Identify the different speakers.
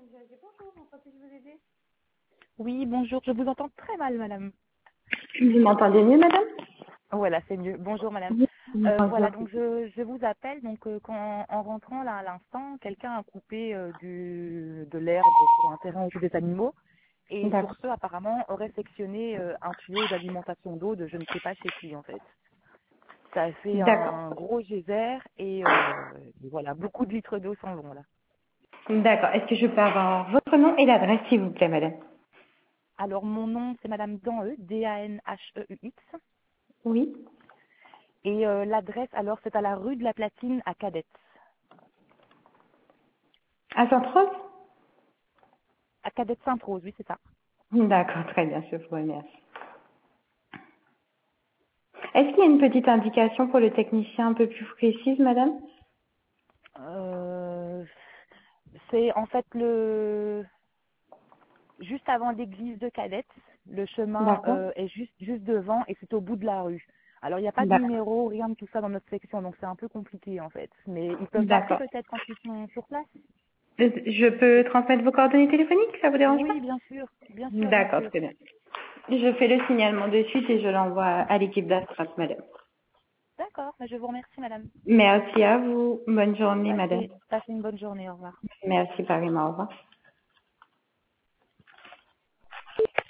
Speaker 1: Bonjour, en quoi puis-je vous aider?
Speaker 2: Oui, bonjour, je vous entends très mal, madame.
Speaker 1: Vous m'entendez mieux, madame?
Speaker 2: Voilà, c'est mieux. Bonjour, madame.
Speaker 1: Oui. Bonjour.
Speaker 2: Voilà, donc je vous appelle. Donc, en rentrant là à l'instant, quelqu'un a coupé de l'herbe sur un terrain autour des animaux. Et sur
Speaker 1: D'accord.
Speaker 2: ce, apparemment, aurait sectionné un tuyau d'alimentation d'eau de je ne sais pas chez qui, en fait. Ça a fait
Speaker 1: D'accord.
Speaker 2: un gros geyser et voilà, beaucoup de litres d'eau s'en vont là.
Speaker 1: D'accord. Est-ce que je peux avoir votre nom et l'adresse, s'il vous plaît, madame?
Speaker 2: Alors, mon nom, c'est madame Danheux, Danheux.
Speaker 1: Oui.
Speaker 2: Et l'adresse, alors, c'est à la rue de la Platine à Cadette.
Speaker 1: À Sainte-Rose?
Speaker 2: À Cadette Sainte-Rose, oui, c'est ça.
Speaker 1: D'accord, très bien, je vous remercie. Est-ce qu'il y a une petite indication pour le technicien un peu plus précise, madame?
Speaker 2: Euh, c'est en fait le juste avant l'église de Cadette. Le chemin
Speaker 1: D'accord.
Speaker 2: est juste devant et c'est au bout de la rue. Alors il n'y a pas de
Speaker 1: D'accord.
Speaker 2: numéro, rien de tout ça dans notre section, donc c'est un peu compliqué en fait. Mais ils peuvent m'appeler
Speaker 1: D'accord.
Speaker 2: peut-être quand ils sont sur place.
Speaker 1: Je peux transmettre vos coordonnées téléphoniques, ça vous dérange pas?
Speaker 2: Oui, bien sûr, bien sûr, bien
Speaker 1: D'accord,
Speaker 2: sûr.
Speaker 1: très bien. Je fais le signalement de suite et je l'envoie à l'équipe d'Astrat, madame.
Speaker 2: D'accord, je vous remercie, madame.
Speaker 1: Merci à vous. Bonne journée, madame.
Speaker 2: Passez une bonne journée, au revoir.
Speaker 1: Merci, pareillement. Au revoir.